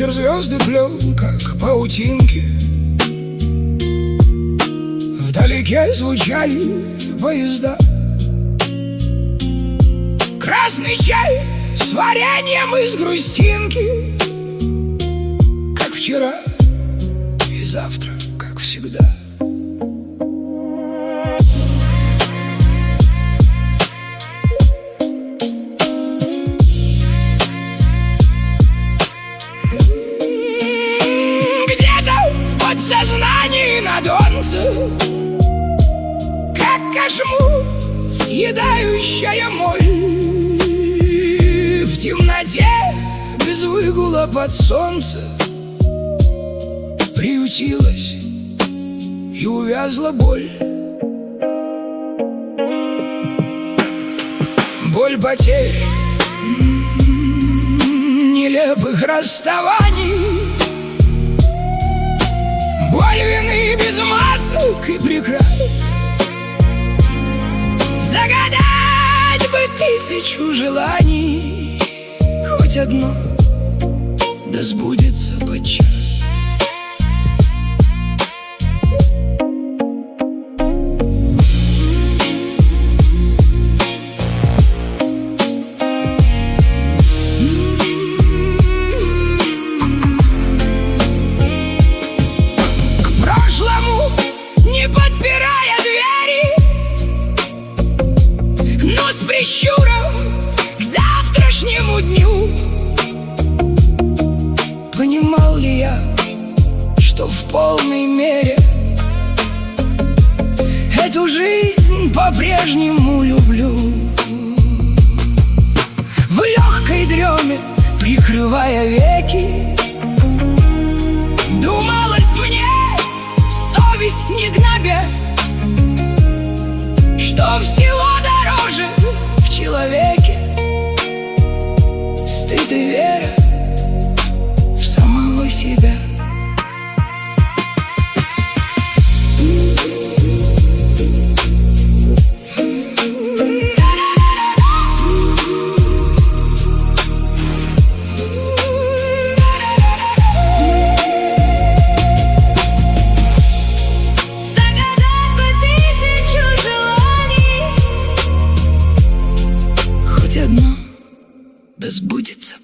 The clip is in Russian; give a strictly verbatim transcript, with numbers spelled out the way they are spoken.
вечер звезды плел, как паутинки. Вдалеке звучали поезда. Красный чай с вареньем из грустинки, как вчера и завтра, как всегда. Сознание на донце, как кошму съедающая моль. В темноте без выгула под солнце приютилась и увязла боль. Боль потерь, нелепых расставаний, боль вины без масок и прикрас. Загадать бы тысячу желаний, хоть одно да сбудется подчас. С прищуром к завтрашнему дню. Понимал ли я, что в полной мере эту жизнь по-прежнему люблю? В легкой дреме, прикрывая веки, думалось мне, совесть не гнобя, что всего дороже в человеке стыд и вера в самого себя. Да сбудется